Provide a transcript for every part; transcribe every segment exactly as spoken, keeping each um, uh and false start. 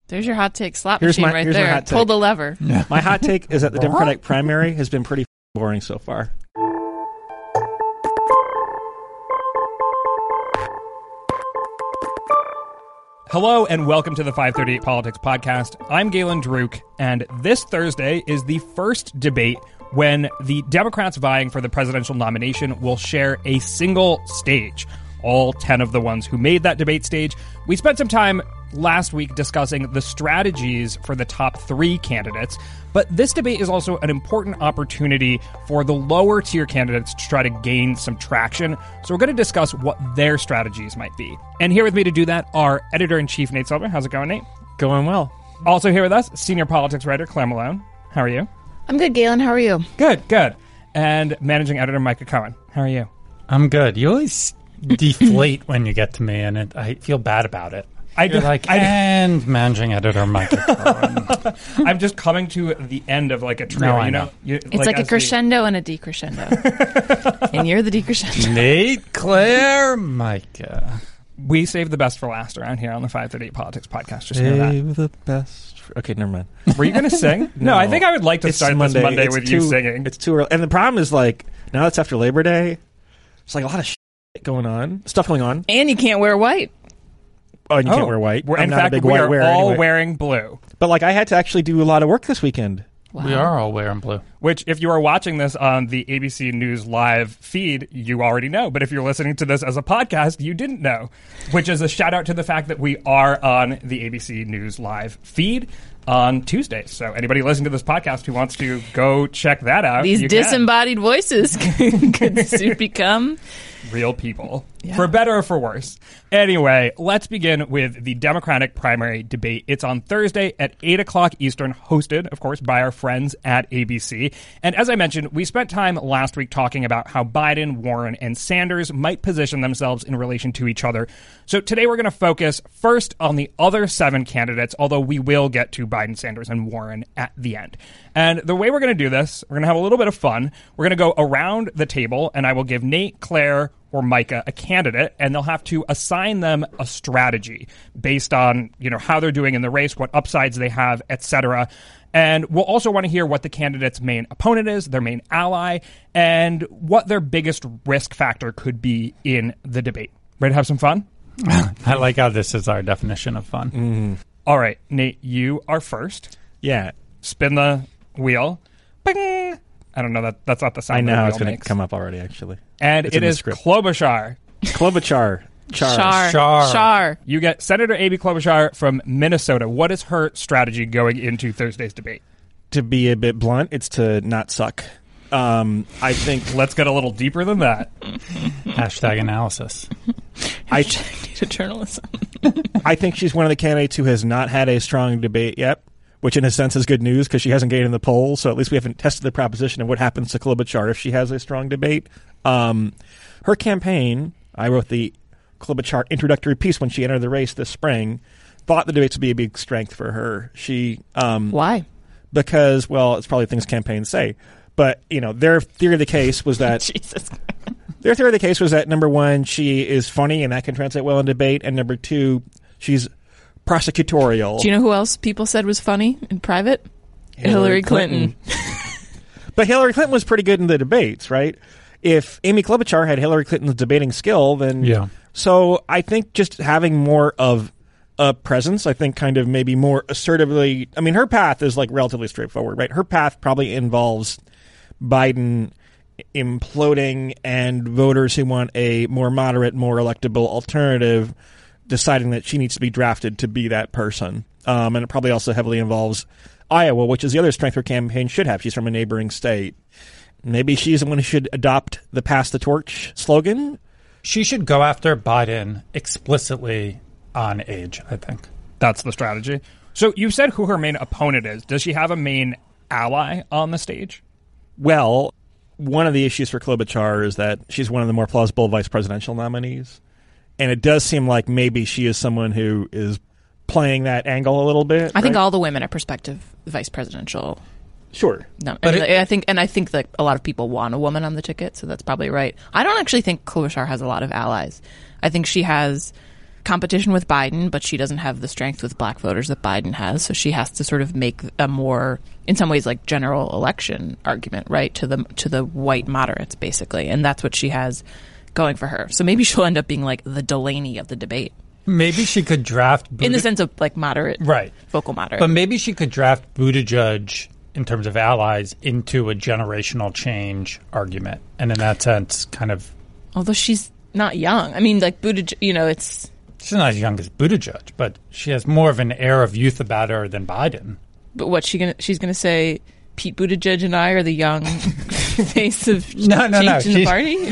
There's your hot take slot here's machine my, right here's there. My hot take. Pull the lever. My hot take is that the Democratic primary has been pretty boring so far. Hello and welcome to the five thirty-eight Politics Podcast. I'm Galen Druk, and this Thursday is the first debate when the Democrats vying for the presidential nomination will share a single stage. All ten of the ones who made that debate stage. We spent some time last week discussing the strategies for the top three candidates, but this debate is also an important opportunity for the lower tier candidates to try to gain some traction. So we're going to discuss what their strategies might be. And here with me to do that are editor-in-chief Nate Silver. How's it going, Nate? Going well. Also here with us, senior politics writer Claire Malone. How are you? I'm good, Galen. How are you? Good, good. And managing editor Micah Cohen. How are you? I'm good. You always deflate when you get to me, and it, I feel bad about it. I You're do, like, I, and managing editor Micah Cohen. I'm just coming to the end of like a trio, No, I you know? know. You, It's like, a crescendo we... and a decrescendo. And you're the decrescendo. Nate, Claire, Micah. We save the best for last around here on the five thirty-eight Politics Podcast. Just know that. Save the best. For... Okay, never mind. Were you going to sing? no, no, I think I would like to it's start Monday. this Monday it's with too, you singing. It's too early. And the problem is, like, now it's after Labor Day. There's like a lot of shit going on. Stuff going on. And you can't wear white. Oh, and you oh, can't wear white. We're, I'm in not fact, a big we white are wearer all anyway. wearing blue. But, like, I had to actually do a lot of work this weekend. Wow. We are all wearing blue. Which, if you are watching this on the A B C News live feed, you already know. But if you're listening to this as a podcast, you didn't know. Which is a shout out to the fact that we are on the A B C News live feed on Tuesdays. So anybody listening to this podcast who wants to go check that out, These you disembodied can. voices could soon become real people. Yeah. For better or for worse. Anyway, let's begin with the Democratic primary debate. It's on Thursday at eight o'clock Eastern, hosted, of course, by our friends at A B C. And as I mentioned, we spent time last week talking about how Biden, Warren, and Sanders might position themselves in relation to each other. So today we're going to focus first on the other seven candidates, although we will get to Biden, Sanders, and Warren at the end. And the way we're going to do this, we're going to have a little bit of fun. We're going to go around the table, and I will give Nate, Claire, or Micah a candidate, and they'll have to assign them a strategy based on, you know, how they're doing in the race, what upsides they have, et cetera. And we'll also want to hear what the candidate's main opponent is, their main ally, and what their biggest risk factor could be in the debate. Ready to have some fun? I like how this is our definition of fun. Mm. All right, Nate, you are first. Yeah. Spin the wheel. Bing! I don't know, that that's not the sound I know that how the it's wheel going to makes. come up already, actually. And It's it in the is script. Klobuchar. Klobuchar. Char. Char. Char. Char. You get Senator Amy Klobuchar from Minnesota. What is her strategy going into Thursday's debate? To be a bit blunt, it's to not suck. Um, I think... Let's get a little deeper than that. Hashtag analysis. I, Data journalism. I think she's one of the candidates who has not had a strong debate yet, which in a sense is good news because she hasn't gained in the polls, so at least we haven't tested the proposition of what happens to Klobuchar if she has a strong debate. Um, her campaign, I wrote the Klobuchar introductory piece when she entered the race this spring, thought the debates would be a big strength for her. She um, Why? Because, well, it's probably things campaigns say, but, you know, their theory of the case was that... Jesus. Their theory of the case was that, number one, she is funny and that can translate well in debate, and number two, she's prosecutorial. Do you know who else people said was funny in private? Hillary, Hillary Clinton. Clinton. But Hillary Clinton was pretty good in the debates, right? If Amy Klobuchar had Hillary Clinton's debating skill, then... Yeah. So I think just having more of a presence, I think kind of maybe more assertively... I mean, her path is like relatively straightforward, right? Her path probably involves Biden imploding and voters who want a more moderate, more electable alternative deciding that she needs to be drafted to be that person. Um, and it probably also heavily involves Iowa, which is the other strength her campaign should have. She's from a neighboring state. Maybe she's the one who should adopt the pass the torch slogan. She should go after Biden explicitly on age, I think. That's the strategy. So you said who her main opponent is. Does she have a main ally on the stage? Well, one of the issues for Klobuchar is that she's one of the more plausible vice presidential nominees. And it does seem like maybe she is someone who is playing that angle a little bit. I think right? all the women are prospective vice presidential. Sure. No, But and it- I think, and I think that a lot of people want a woman on the ticket, so that's probably right. I don't actually think Klobuchar has a lot of allies. I think she has competition with Biden, but she doesn't have the strength with black voters that Biden has. So she has to sort of make a more, in some ways, like general election argument, right, to the to the white moderates, basically. And that's what she has going for her. So maybe she'll end up being like the Delaney of the debate. Maybe she could draft Buttig- in the sense of like moderate, right, vocal moderate. But maybe she could draft Buttigieg in terms of allies into a generational change argument, and in that sense, kind of. Although she's not young, I mean, like Buttigieg, you know, it's. She's not as young as Buttigieg, but she has more of an air of youth about her than Biden. But what she gonna? She's gonna say Pete Buttigieg and I are the young face of no, no, change no. in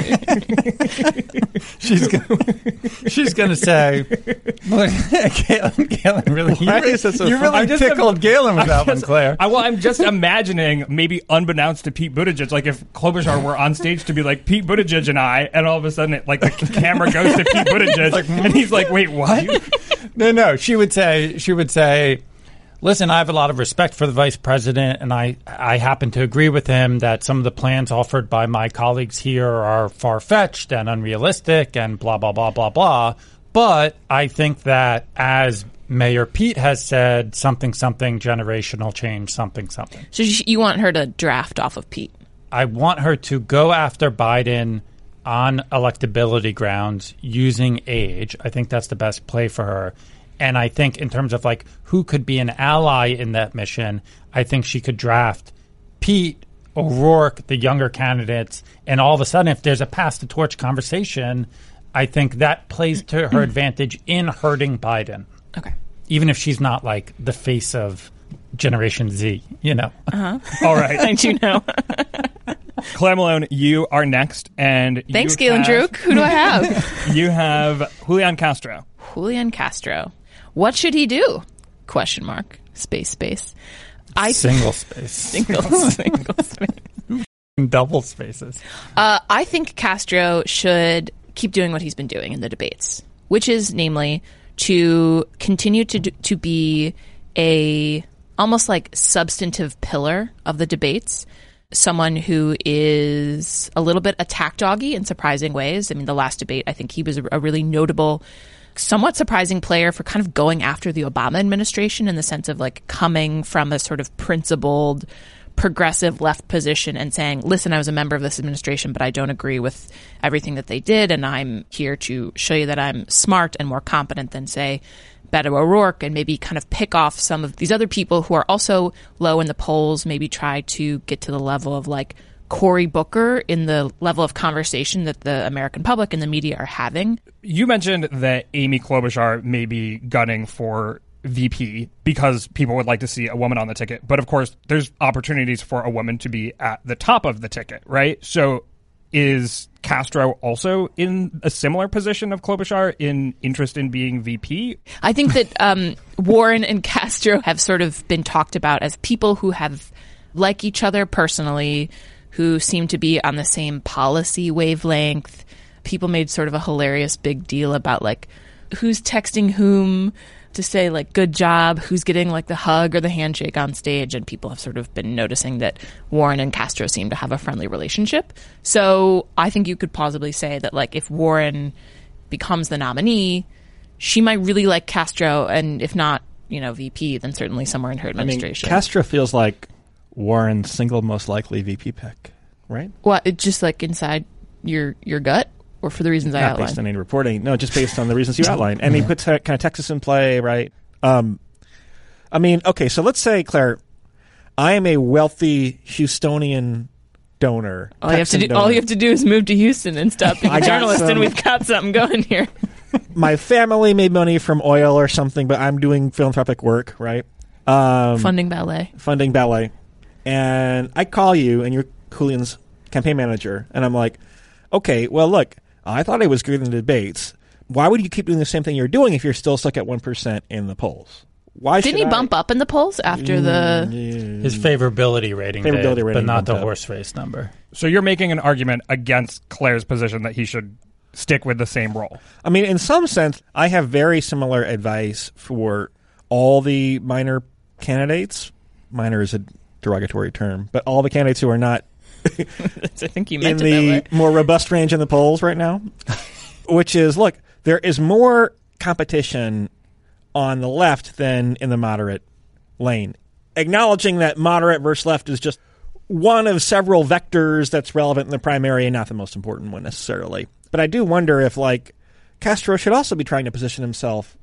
the party. she's gonna, she's going to say, well, Galen, Galen really, you, really, so you really tickled Galen with that one, Claire. I, well, I'm just imagining, maybe unbeknownst to Pete Buttigieg, like if Klobuchar were on stage to be like Pete Buttigieg and I, and all of a sudden, it, like the camera goes to Pete Buttigieg, like, and he's like, "Wait, what?" No, no. She would say, she would say. Listen, I have a lot of respect for the vice president, and I, I happen to agree with him that some of the plans offered by my colleagues here are far-fetched and unrealistic and blah, blah, blah, blah, blah. But I think that as Mayor Pete has said, something, something, generational change, something, something. So you want her to draft off of Pete? I want her to go after Biden on electability grounds using age. I think that's the best play for her. And I think in terms of like who could be an ally in that mission, I think she could draft Pete, O'Rourke, the younger candidates. And all of a sudden, if there's a pass the torch conversation, I think that plays to her advantage in hurting Biden. Okay. Even if she's not like the face of Generation Z, you know. Uh-huh. All right. Thank you know. Claire Malone, you are next. And Thanks, you Galen have, Druk. Who do I have? You have Julian Castro. Julian Castro. What should he do? Question mark. Space, space. I single space. Single, single space. Double spaces. Uh, I think Castro should keep doing what he's been doing in the debates, which is namely to continue to do, to be a almost like substantive pillar of the debates. Someone who is a little bit attack doggy in surprising ways. I mean, the last debate, I think he was a really notable, somewhat surprising player for kind of going after the Obama administration in the sense of like coming from a sort of principled, progressive left position and saying, listen, I was a member of this administration, but I don't agree with everything that they did. And I'm here to show you that I'm smart and more competent than, say, Beto O'Rourke, and maybe kind of pick off some of these other people who are also low in the polls, maybe try to get to the level of like Cory Booker in the level of conversation that the American public and the media are having. You mentioned that Amy Klobuchar may be gunning for V P because people would like to see a woman on the ticket. But of course, there's opportunities for a woman to be at the top of the ticket, right? So is Castro also in a similar position of Klobuchar in interest in being V P? I think that um, Warren and Castro have sort of been talked about as people who have like each other personally, who seem to be on the same policy wavelength. People made sort of a hilarious big deal about like who's texting whom to say like good job, who's getting like the hug or the handshake on stage, and people have sort of been noticing that Warren and Castro seem to have a friendly relationship. So I think you could plausibly say that like if Warren becomes the nominee, she might really like Castro, and if not, you know, V P, then certainly somewhere in her administration. I mean, Castro feels like Warren's single most likely V P pick, right? What, it just like inside your your gut, or for the reasons I Not outlined? based on any reporting. No, just based on the reasons you outlined. And he puts uh, kind of Texas in play, right? Um, I mean, okay, so let's say, Claire, I am a wealthy Houstonian donor. All you have to do, donor. all you have to do is move to Houston and stop being I a got journalist, some- and we've got something going here. My family made money from oil or something, but I'm doing philanthropic work, right? Um, Funding ballet. funding ballet. And I call you, and you're Julian's campaign manager, and I'm like, okay, well, look, I thought I was good in the debates. Why would you keep doing the same thing you're doing if you're still stuck at one percent in the polls? Why Didn't should he bump I? up in the polls after the... His favorability rating, Favorability did, rating but not the bumped up. horse race number. So you're making an argument against Claire's position that he should stick with the same role. I mean, in some sense, I have very similar advice for all the minor candidates. Minor is a derogatory term, but all the candidates who are not I think you in meant it the that way. more robust range in the polls right now, which is, look, there is more competition on the left than in the moderate lane. Acknowledging that moderate versus left is just one of several vectors that's relevant in the primary and not the most important one necessarily. But I do wonder if, like, Castro should also be trying to position himself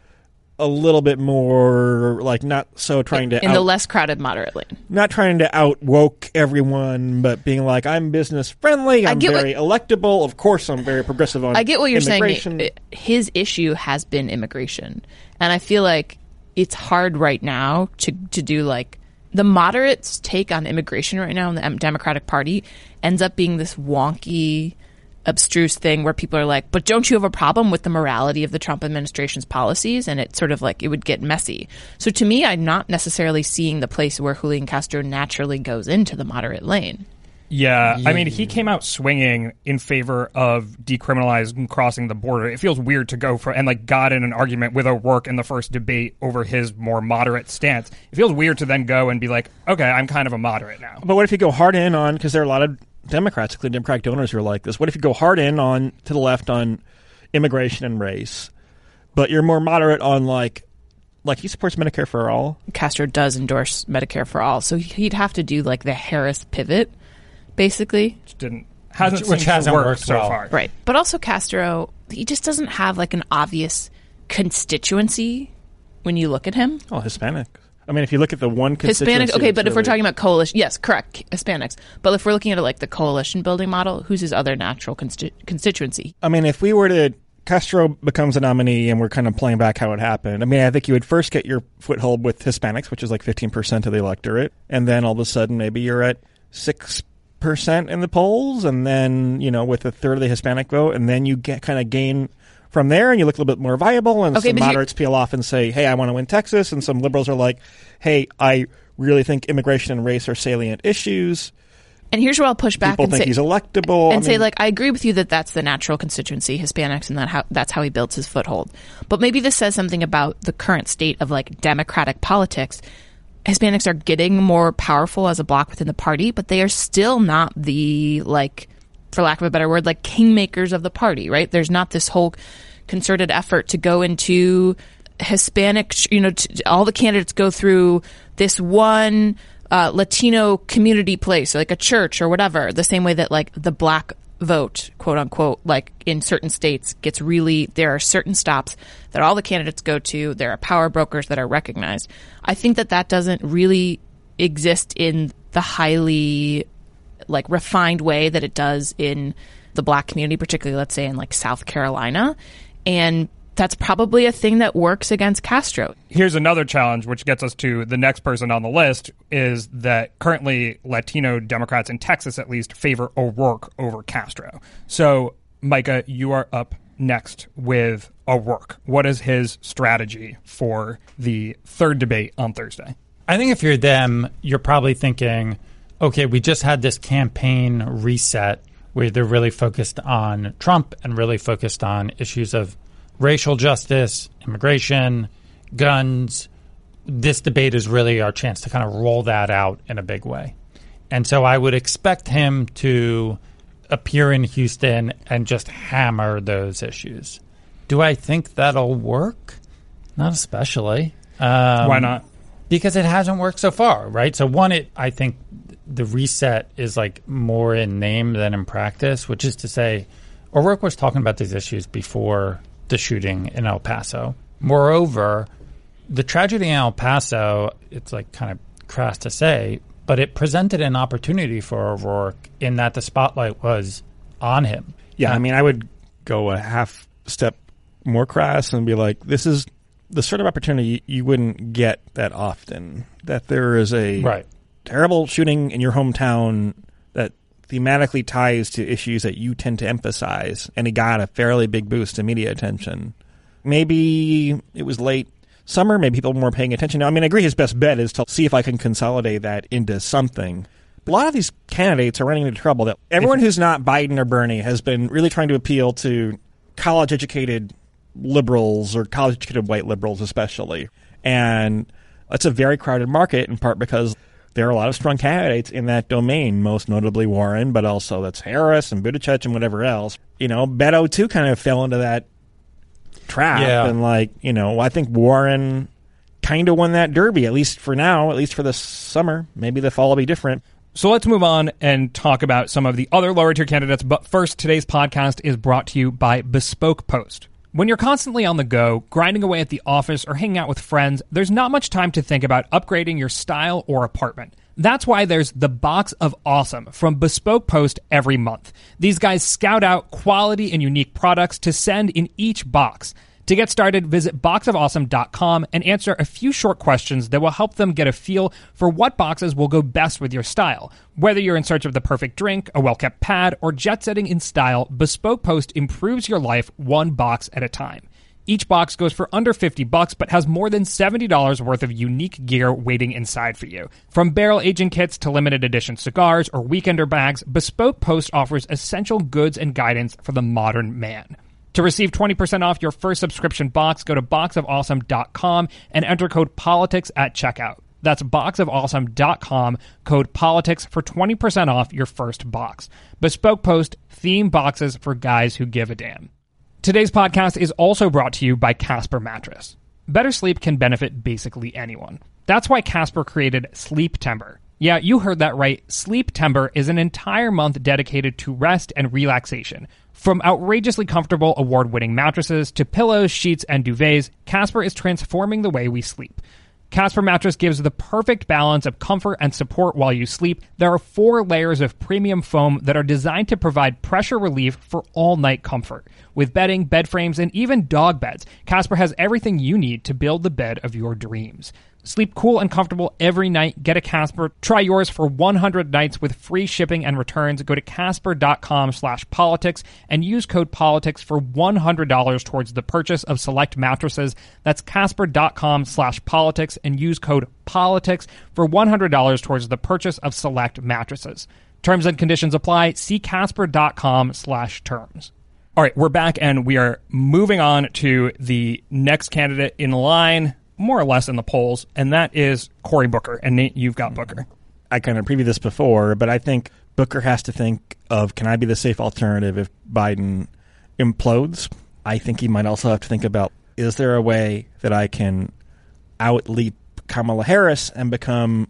a little bit more, like, not so trying to in out, the less crowded moderate lane, not trying to out woke everyone, but being like, I'm business friendly, I'm very what, electable. Of course, I'm very progressive on. I get what you're immigration. saying. His issue has been immigration, and I feel like it's hard right now to to do like the moderates' take on immigration right now in the Democratic Party ends up being this wonky, abstruse thing where people are like, but don't you have a problem with the morality of the Trump administration's policies? And it's sort of like it would get messy. So to me, I'm not necessarily seeing the place where Julian Castro naturally goes into the moderate lane. Yeah, I mean, he came out swinging in favor of decriminalizing crossing the border. It feels weird to go for, and like got in an argument with O'Rourke in the first debate over his more moderate stance. It feels weird to then go and be like, okay, I'm kind of a moderate now. But what if you go hard in on, because there are a lot of Democrats, including Democratic donors, who are like this. What if you go hard in on to the left on immigration and race, but you're more moderate on like, like he supports Medicare for all? Castro does endorse Medicare for all, so he'd have to do like the Harris pivot, basically. Which didn't hasn't which, which hasn't worked, worked so well. far, right? But also Castro, he just doesn't have like an obvious constituency when you look at him. Oh, Hispanic. I mean, if you look at the one constituency... Hispanics, okay, but really... if we're talking about coalition... Yes, correct, Hispanics. But if we're looking at it like the coalition building model, who's his other natural consti- constituency? I mean, if we were to... Castro becomes a nominee and we're kind of playing back how it happened. I mean, I think you would first get your foothold with Hispanics, which is like fifteen percent of the electorate. And then all of a sudden, maybe you're at six percent in the polls. And then, you know, with a third of the Hispanic vote. And then you get kind of gain... from there, and you look a little bit more viable, and okay, some moderates peel off and say, hey, I want to win Texas, and some liberals are like, hey, I really think immigration and race are salient issues. And here's where I'll push back People and think say, he's electable. And I say, mean, like, I agree with you that that's the natural constituency, Hispanics, and that how, that's how he builds his foothold. But maybe this says something about the current state of, like, Democratic politics. Hispanics are getting more powerful as a bloc within the party, but they are still not the, like, for lack of a better word, like kingmakers of the party, right? There's not this whole concerted effort to go into Hispanic, you know, to, all the candidates go through this one uh, Latino community place, like a church or whatever, the same way that like the black vote, quote unquote, like in certain states gets really, there are certain stops that all the candidates go to. There are power brokers that are recognized. I think that that doesn't really exist in the highly like refined way that it does in the black community, particularly let's say in like South Carolina. And that's probably a thing that works against Castro. Here's another challenge, which gets us to the next person on the list, is that currently Latino Democrats in Texas, at least, favor O'Rourke over Castro. So, Micah, you are up next with O'Rourke. What is his strategy for the third debate on Thursday? I think if you're them, you're probably thinking, okay, we just had this campaign reset where they're really focused on Trump and really focused on issues of racial justice, immigration, guns. This debate is really our chance to kind of roll that out in a big way. And so I would expect him to appear in Houston and just hammer those issues. Do I think that'll work? Not especially. Um, Why not? Because it hasn't worked so far, right? So one, it I think the reset is like more in name than in practice, which is to say, O'Rourke was talking about these issues before the shooting in El Paso. Moreover, the tragedy in El Paso, it's like kind of crass to say, but it presented an opportunity for O'Rourke in that the spotlight was on him. Yeah, I mean, I would go a half step more crass and be like, this is the sort of opportunity you wouldn't get that often, that there is a right. terrible shooting in your hometown that thematically ties to issues that you tend to emphasize, and he got a fairly big boost in media attention. Maybe it was late summer, maybe people were paying attention. Now, I mean, I agree his best bet is to see if I can consolidate that into something. A lot of these candidates are running into trouble that everyone who's not Biden or Bernie has been really trying to appeal to college-educated liberals or college-educated white liberals especially. And it's a very crowded market, in part because there are a lot of strong candidates in that domain, most notably Warren, but also that's Harris and Buttigieg and whatever else. You know, Beto, too, kind of fell into that trap. Yeah. And, like, you know, I think Warren kind of won that derby, at least for now, at least for the summer. Maybe the fall will be different. So let's move on and talk about some of the other lower tier candidates. But first, today's podcast is brought to you by Bespoke Post. When you're constantly on the go, grinding away at the office, or hanging out with friends, there's not much time to think about upgrading your style or apartment. That's why there's the Box of Awesome from Bespoke Post every month. These guys scout out quality and unique products to send in each box. To get started, visit box of awesome dot com and answer a few short questions that will help them get a feel for what boxes will go best with your style. Whether you're in search of the perfect drink, a well-kept pad, or jet-setting in style, Bespoke Post improves your life one box at a time. Each box goes for under fifty bucks, but has more than seventy dollars worth of unique gear waiting inside for you. From barrel-aging kits to limited edition cigars or weekender bags, Bespoke Post offers essential goods and guidance for the modern man. To receive twenty percent off your first subscription box, go to box of awesome dot com and enter code politics at checkout. That's box of awesome dot com, code politics for twenty percent off your first box. Bespoke Post, theme boxes for guys who give a damn. Today's podcast is also brought to you by Casper Mattress. Better sleep can benefit basically anyone. That's why Casper created Sleep Timber. Yeah, you heard that right. Sleep Timber is an entire month dedicated to rest and relaxation. From outrageously comfortable award-winning mattresses to pillows, sheets, and duvets, Casper is transforming the way we sleep. Casper Mattress gives the perfect balance of comfort and support while you sleep. There are four layers of premium foam that are designed to provide pressure relief for all-night comfort. With bedding, bed frames, and even dog beds, Casper has everything you need to build the bed of your dreams. Sleep cool and comfortable every night. Get a Casper. Try yours for one hundred nights with free shipping and returns. Go to casper.com slash politics and use code politics for one hundred dollars towards the purchase of select mattresses. That's casper.com slash politics and use code politics for one hundred dollars towards the purchase of select mattresses. Terms and conditions apply. See casper.com slash terms. All right, we're back and we are moving on to the next candidate in line, more or less in the polls, and that is Cory Booker. And Nate, you've got Booker. I kind of previewed this before, but I think Booker has to think of, can I be the safe alternative if Biden implodes? I think he might also have to think about, is there a way that I can outleap Kamala Harris and become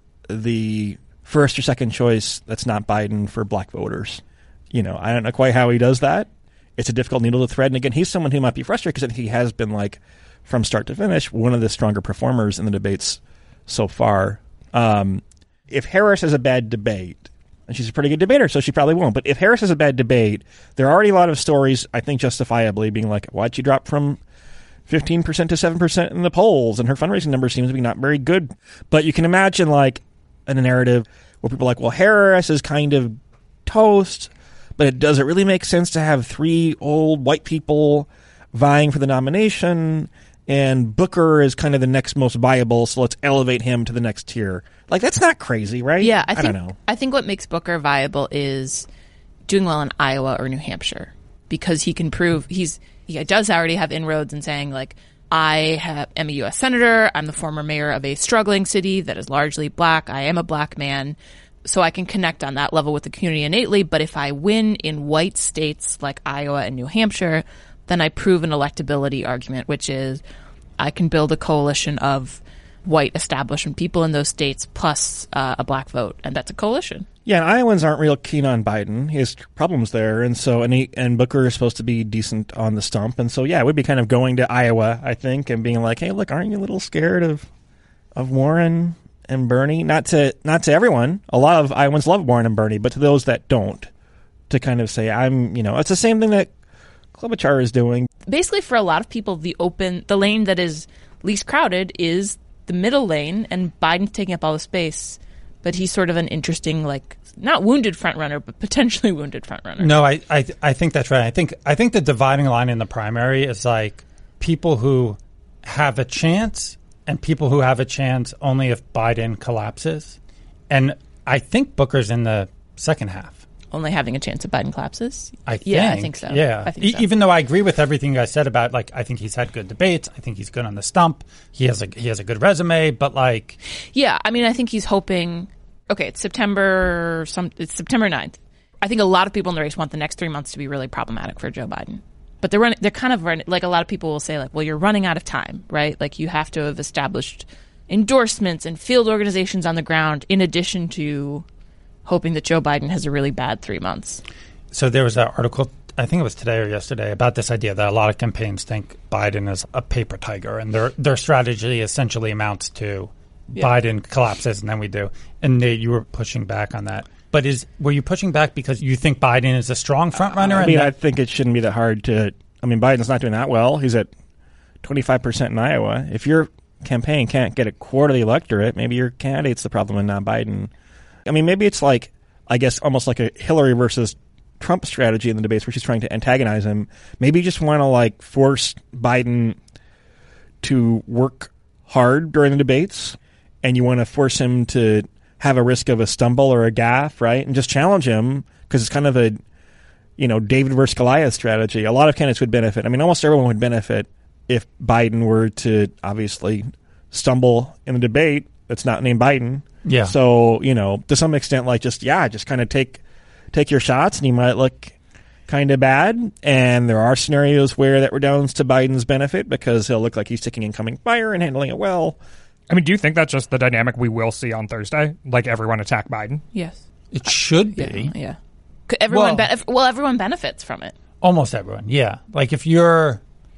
the first or second choice that's not Biden for black voters? You know, I don't know quite how he does that. It's a difficult needle to thread. And again, he's someone who might be frustrated because I think he has been, like, from start to finish, one of the stronger performers in the debates so far. Um, if Harris has a bad debate, and she's a pretty good debater, so she probably won't, but if Harris has a bad debate, there are already a lot of stories, I think justifiably, being like, why'd she drop from fifteen percent to seven percent in the polls? And her fundraising numbers seems to be not very good. But you can imagine, like, in a narrative where people are like, well, Harris is kind of toast, but it does it really make sense to have three old white people vying for the nomination? And Booker is kind of the next most viable, so let's elevate him to the next tier. Like, that's not crazy, right? Yeah, I, I think, don't know. I think what makes Booker viable is doing well in Iowa or New Hampshire, because he can prove he's he does already have inroads in saying, like, I have, am a U S senator, I'm the former mayor of a struggling city that is largely black, I am a black man, so I can connect on that level with the community innately. But if I win in white states like Iowa and New Hampshire, then I prove an electability argument, which is I can build a coalition of white establishment people in those states plus uh, a black vote, and that's a coalition. Yeah, and Iowans aren't real keen on Biden. He has problems there, and so and he, and Booker is supposed to be decent on the stump, and so yeah, it would be kind of going to Iowa, I think, and being like, hey, look, aren't you a little scared of of Warren and Bernie? Not to not to everyone. A lot of Iowans love Warren and Bernie, but to those that don't, to kind of say, I'm, you know, it's the same thing that Klobuchar is doing. Basically, for a lot of people, the open, the lane that is least crowded is the middle lane, and Biden's taking up all the space. But he's sort of an interesting, like, not wounded frontrunner, but potentially wounded frontrunner. No, I, I, I think that's right. I think, I think the dividing line in the primary is like people who have a chance and people who have a chance only if Biden collapses. And I think Booker's in the second half. Only having a chance if Biden collapses? I think. Yeah, I think so. Yeah. I think e- so. Even though I agree with everything you guys said about, like, I think he's had good debates. I think he's good on the stump. He has a he has a good resume, but, like... Yeah, I mean, I think he's hoping... Okay, it's September... Some, it's September ninth. I think a lot of people in the race want the next three months to be really problematic for Joe Biden. But they're running, they're kind of running, like a lot of people will say, like, well, you're running out of time, right? Like you have to have established endorsements and field organizations on the ground in addition to hoping that Joe Biden has a really bad three months. So there was that article, I think it was today or yesterday, about this idea that a lot of campaigns think Biden is a paper tiger, and their their strategy essentially amounts to yeah. Biden collapses and then we do. And they, you were pushing back on that. But is were you pushing back because you think Biden is a strong front runner? I mean, that- I think it shouldn't be that hard to. I mean, Biden's not doing that well. He's at twenty-five percent in Iowa. If your campaign can't get a quarter of the electorate, maybe your candidate's the problem and not Biden. I mean, maybe it's like, I guess, almost like a Hillary versus Trump strategy in the debates where she's trying to antagonize him. Maybe you just want to like force Biden to work hard during the debates, and you want to force him to have a risk of a stumble or a gaffe, right? And just challenge him because it's kind of a, you know, David versus Goliath strategy. A lot of candidates would benefit. I mean, almost everyone would benefit if Biden were to obviously stumble in a debate that's not named Biden. Yeah. So, you know, to some extent, like just, yeah, just kind of take take your shots and you might look kind of bad. And there are scenarios where that redounds to Biden's benefit because he'll look like he's taking incoming fire and handling it well. I mean, do you think that's just the dynamic we will see on Thursday? Like everyone attack Biden? Yes. It should be. Yeah. yeah. Everyone, Well- be- well, everyone benefits from it. Almost everyone, yeah. Like if you're,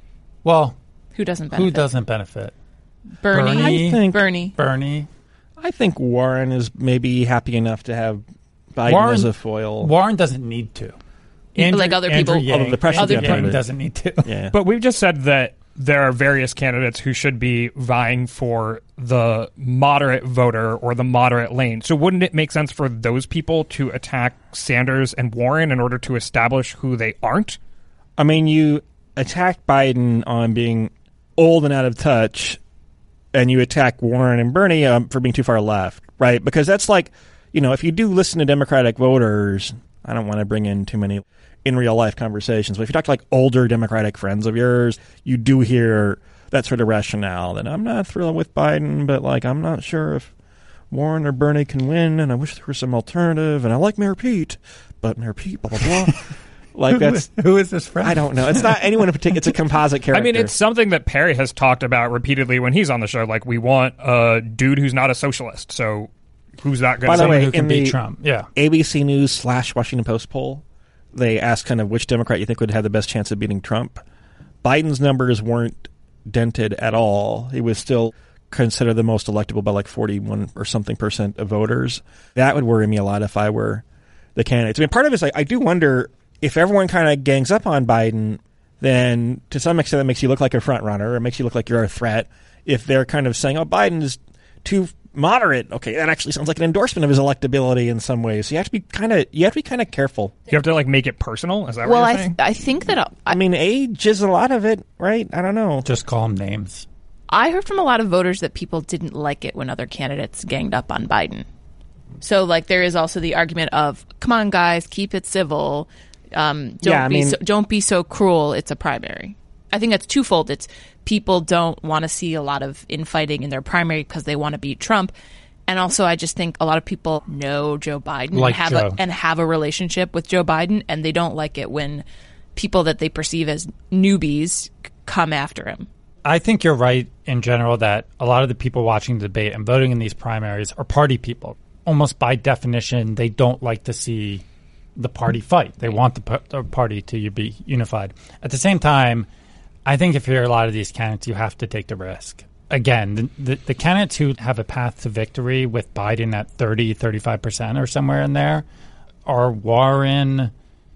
well, Who doesn't benefit? who doesn't benefit? Bernie. Bernie. I think Bernie. Bernie. I think Warren is maybe happy enough to have Biden Warren- as a foil. Warren doesn't need to. Like other people- Andrew Yang, Although the pressure Andrew gets Yang under it. doesn't need to. Yeah. But we've just said that there are various candidates who should be vying for the moderate voter or the moderate lane. So wouldn't it make sense for those people to attack Sanders and Warren in order to establish who they aren't? I mean, you attack Biden on being old and out of touch, and you attack Warren and Bernie um, for being too far left, right? Because that's like, you know, if you do listen to Democratic voters, I don't want to bring in too many in real life conversations, but if you talk to like older Democratic friends of yours, you do hear that sort of rationale that I'm not thrilled with Biden, but like I'm not sure if Warren or Bernie can win, and I wish there was some alternative, and I like Mayor Pete, but Mayor Pete, blah, blah, blah. Like that's Who is this friend? I don't know. It's not anyone in particular. It's a composite character. I mean, it's something that Perry has talked about repeatedly when he's on the show. Like, we want a dude who's not a socialist. So who's that going By to the say? way, who can in beat the- Trump. Yeah. A B C News slash Washington Post poll. They asked kind of which Democrat you think would have the best chance of beating Trump. Biden's numbers weren't dented at all. He was still considered the most electable by like forty-one or something percent of voters. That would worry me a lot if I were the candidates. I mean, part of it is like, I do wonder if everyone kind of gangs up on Biden, then to some extent that makes you look like a front runner. It makes you look like you're a threat. If they're kind of saying, oh, Biden is too moderate, okay, that actually sounds like an endorsement of his electability in some ways. So you have to be kind of you have to be kind of careful. You have to, like, make it personal? Is that Well, what I you're th- saying? I think that uh, I, I mean, age is a lot of it, right? I don't know. Just call them names. I heard from a lot of voters that people didn't like it when other candidates ganged up on Biden. So, like, there is also the argument of, come on, guys, keep it civil. Um, don't Yeah, I be mean- so, don't be so cruel. It's a primary. I think that's twofold. It's people don't want to see a lot of infighting in their primary because they want to beat Trump. And also, I just think a lot of people know Joe Biden Like and have Joe. a, and have a relationship with Joe Biden, and they don't like it when people that they perceive as newbies c- come after him. I think you're right in general that a lot of the people watching the debate and voting in these primaries are party people. Almost by definition, they don't like to see the party fight. They want the, p- the party to be unified. At the same time, I think if you're a lot of these candidates, you have to take the risk. Again, the, the, the candidates who have a path to victory with Biden at thirty, thirty-five percent or somewhere in there are Warren,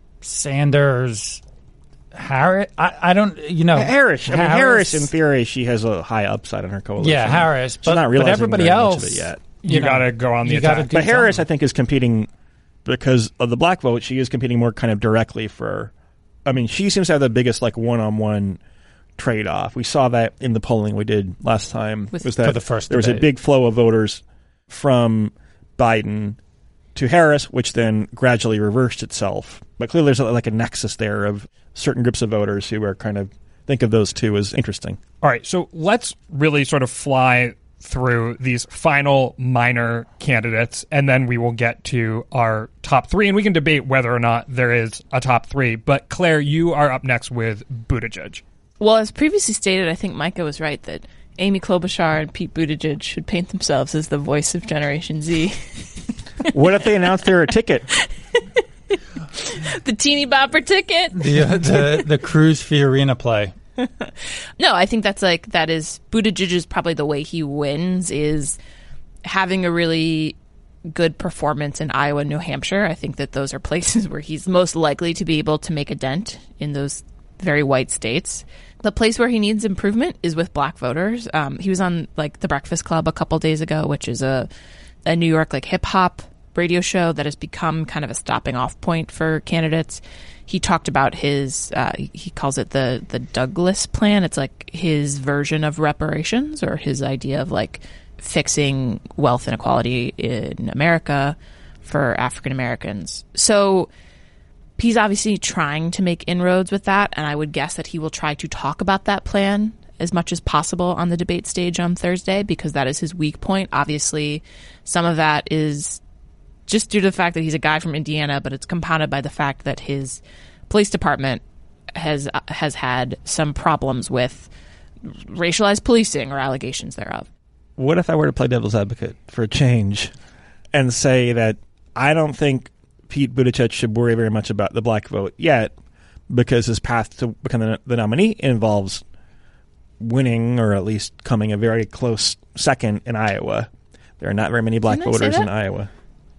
Sanders, Harris. I, I don't, you know. Harris. I mean, Harris, in theory, she has a high upside on her coalition. Yeah, Harris. She's But, not but realizing everybody very much else. of it yet. You know, gotta go on the you gotta attack. do But Harris, I something. think, is competing because of the black vote. She is competing more kind of directly for. I mean, she seems to have the biggest like one-on-one trade-off. We saw that in the polling we did last time. With- was that For the first there was a debate. big flow of voters from Biden to Harris, which then gradually reversed itself. But clearly, there's like a nexus there of certain groups of voters who are kind of think of those two as interesting. All right, so let's really sort of fly through these final minor candidates, and then we will get to our top three, and we can debate whether or not there is a top three. But Claire, you are up next with Buttigieg. Well, as previously stated, I think Micah was right that Amy Klobuchar and Pete Buttigieg should paint themselves as the voice of Generation Z. What if they announced they're a ticket? The teeny bopper ticket. The uh, the, the Cruz Fiorina play. No, I think that's like that is Buttigieg is probably the way he wins is having a really good performance in Iowa and New Hampshire. I think that those are places where he's most likely to be able to make a dent in those very white states. The place where he needs improvement is with black voters. Um, he was on like the Breakfast Club a couple days ago, which is a a New York like hip hop radio show that has become kind of a stopping off point for candidates. He talked about his, uh, he calls it the, the Douglas plan. It's like his version of reparations or his idea of like fixing wealth inequality in America for African Americans. So he's obviously trying to make inroads with that. And I would guess that he will try to talk about that plan as much as possible on the debate stage on Thursday because that is his weak point. Obviously, some of that is just due to the fact that he's a guy from Indiana, but it's compounded by the fact that his police department has uh, has had some problems with racialized policing or allegations thereof. What if I were to play devil's advocate for a change and say that I don't think Pete Buttigieg should worry very much about the black vote yet because his path to become the, the nominee involves winning or at least coming a very close second in Iowa. There are not very many black Didn't I say voters in that? Iowa.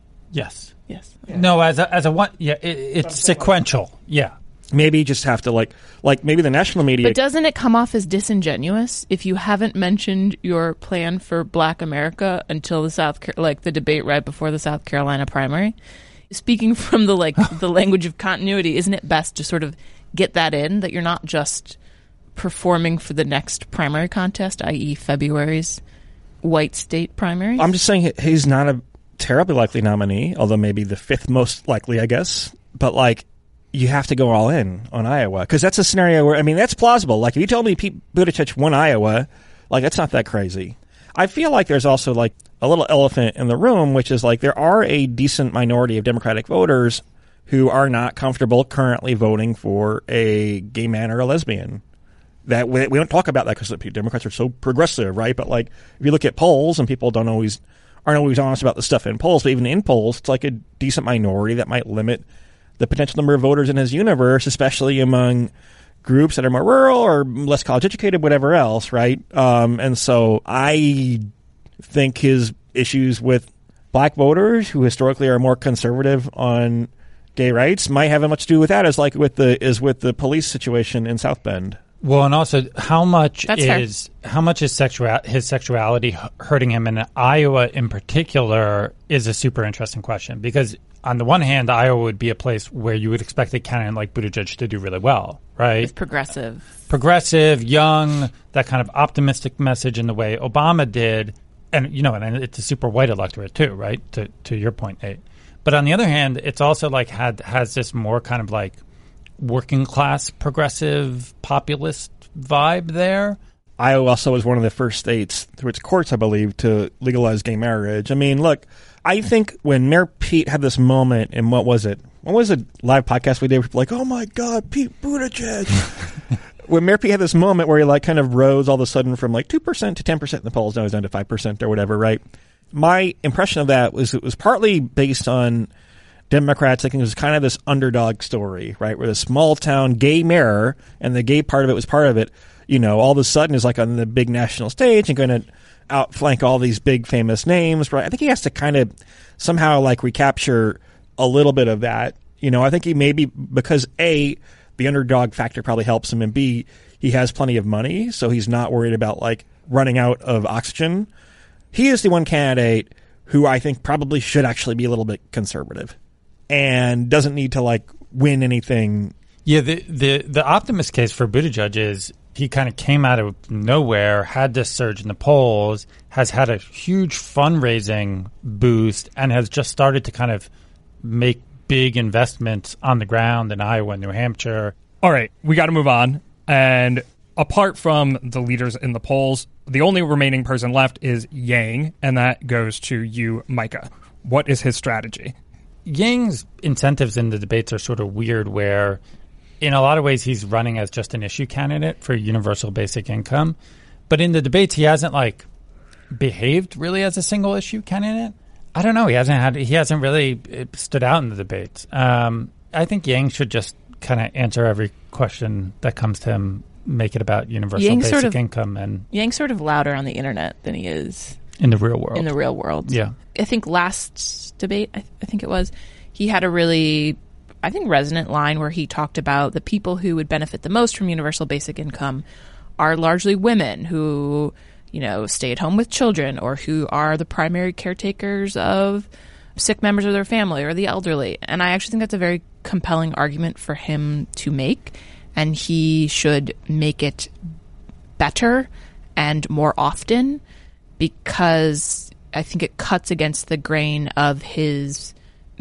Yes. Yes. No, as a as a one, yeah, it, it's sequential. Yeah. Maybe you just have to like like maybe the national media. But doesn't it come off as disingenuous if you haven't mentioned your plan for Black America until the South Car- like the debate right before the South Carolina primary? Speaking from the like the language of continuity, isn't it best to sort of get that in that you're not just performing for the next primary contest, that is, February's white state primary? I'm just saying he's not a terribly likely nominee, although maybe the fifth most likely, I guess. But like, you have to go all in on Iowa because that's a scenario where I mean that's plausible. Like if you told me Pete Buttigieg won Iowa, like that's not that crazy. I feel like there's also like a little elephant in the room, which is like there are a decent minority of Democratic voters who are not comfortable currently voting for a gay man or a lesbian. That we, we don't talk about that because Democrats are so progressive, right? But like if you look at polls and people don't always aren't always honest about the stuff in polls, but even in polls, it's like a decent minority that might limit the potential number of voters in his universe, especially among groups that are more rural or less college educated, whatever else, right? Um, and so I think his issues with black voters who historically are more conservative on gay rights might have much to do with that as like with the is with the police situation in South Bend. Well, and also how much That's is fair. how much is sexual his sexuality hurting him in Iowa in particular is a super interesting question because on the one hand, Iowa would be a place where you would expect a candidate like Buttigieg to do really well, right? It's progressive. Progressive, young, that kind of optimistic message in the way Obama did. And, you know, and it's a super white electorate too, right? To to your point, Nate. But on the other hand, it's also like had has this more kind of like working class, progressive, populist vibe there. Iowa also was one of the first states through its courts, I believe, to legalize gay marriage. I mean, look, I think when Mayor Pete had this moment in what was it? What was a live podcast we did? People like, oh my God, Pete Buttigieg. When Mayor Pete had this moment where he like kind of rose all of a sudden from like two percent to ten percent in the polls, now he's down to five percent or whatever, right? My impression of that was it was partly based on Democrats thinking it was kind of this underdog story, right? Where the small town gay mayor and the gay part of it was part of it, you know, all of a sudden is like on the big national stage and going to outflank all these big famous names, right? I think he has to kind of somehow like recapture a little bit of that. You know, I think he maybe because A, the underdog factor probably helps him, and B, he has plenty of money, so he's not worried about like running out of oxygen. He is the one candidate who I think probably should actually be a little bit conservative and doesn't need to like win anything. Yeah, the the the optimist case for Buttigieg is he kind of came out of nowhere, had this surge in the polls, has had a huge fundraising boost, and has just started to kind of make big investments on the ground in Iowa and New Hampshire. All right, we got to move on. And apart from the leaders in the polls, the only remaining person left is Yang, and that goes to you, Micah. What is his strategy? Yang's incentives in the debates are sort of weird, where in a lot of ways he's running as just an issue candidate for universal basic income. But in the debates, he hasn't like behaved really as a single issue candidate. I don't know. He hasn't had. He hasn't really stood out in the debates. Um, I think Yang should just kind of answer every question that comes to him, make it about universal Yang's basic sort of, income, and Yang's sort of louder on the internet than he is in the real world. In the real world, yeah. I think last debate, I, th- I think it was, he had a really, I think, resonant line where he talked about the people who would benefit the most from universal basic income are largely women who, you know, stay at home with children, or who are the primary caretakers of sick members of their family or the elderly. And I actually think that's a very compelling argument for him to make, and he should make it better and more often, because I think it cuts against the grain of his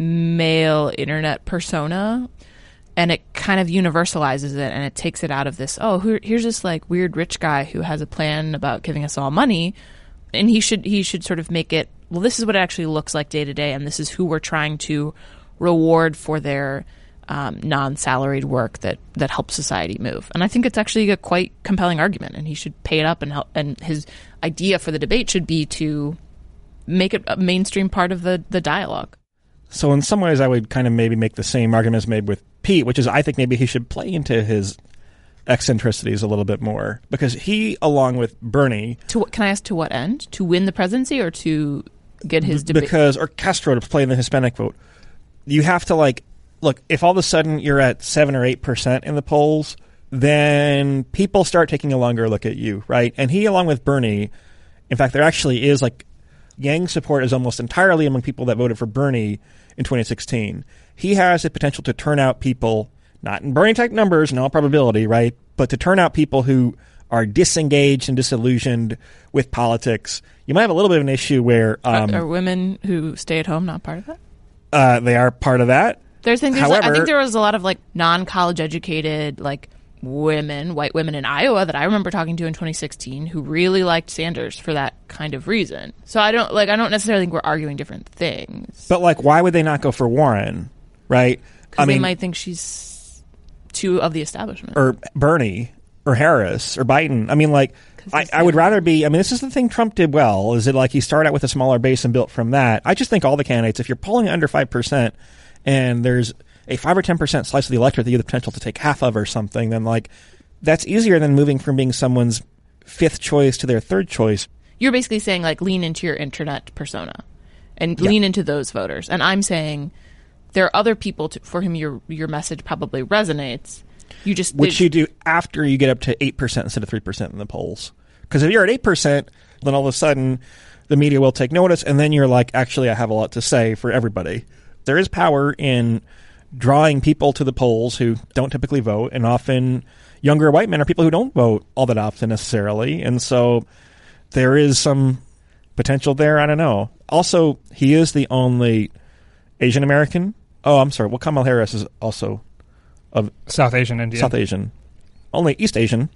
male internet persona, and it kind of universalizes it, and it takes it out of this, oh, who, here's this like weird rich guy who has a plan about giving us all money, and he should he should sort of make it, well, this is what it actually looks like day to day, and this is who we're trying to reward for their um, non-salaried work that, that helps society move. And I think it's actually a quite compelling argument, and he should pay it up, and help, and his idea for the debate should be to make it a mainstream part of the, the dialogue. So in some ways, I would kind of maybe make the same arguments made with Pete, which is I think maybe he should play into his eccentricities a little bit more, because he, along with Bernie... To what, can I ask to what end? To win the presidency, or to get his debate? Because, or Castro to play in the Hispanic vote. You have to, like, look, if all of a sudden you're at seven or eight percent in the polls, then people start taking a longer look at you, right? And he, along with Bernie, in fact, there actually is, like, Yang's support is almost entirely among people that voted for Bernie in twenty sixteen. He has the potential to turn out people, not in Bernie-type numbers in all probability, right, but to turn out people who are disengaged and disillusioned with politics. You might have a little bit of an issue where... Um, are, are women who stay at home not part of that? Uh, they are part of that. There's things, However, like, I think there was a lot of like non-college educated like women, white women in Iowa that I remember talking to in twenty sixteen who really liked Sanders for that kind of reason. So I don't like I don't necessarily think we're arguing different things. But like, why would they not go for Warren, right? Because they mean, might think she's too of the establishment, or Bernie, or Harris, or Biden. I mean, like, I, I would rather be. I mean, this is the thing Trump did well. Is it like he started out with a smaller base and built from that? I just think all the candidates, if you're polling under five percent. And there's a five or ten percent slice of the electorate that you have the potential to take half of or something, then like that's easier than moving from being someone's fifth choice to their third choice. You're basically saying like lean into your internet persona and yeah. lean into those voters. And I'm saying there are other people to, for whom your your message probably resonates. You just Which you do after you get up to eight percent instead of three percent in the polls. Because if you're at eight percent, then all of a sudden the media will take notice, and then you're like, actually, I have a lot to say for everybody. There is power in drawing people to the polls who don't typically vote, and often younger white men are people who don't vote all that often necessarily, and so there is some potential there. I don't know. Also, he is the only Asian American. Oh, I'm sorry. Well, Kamala Harris is also of South Asian Indian. South Asian. Only East Asian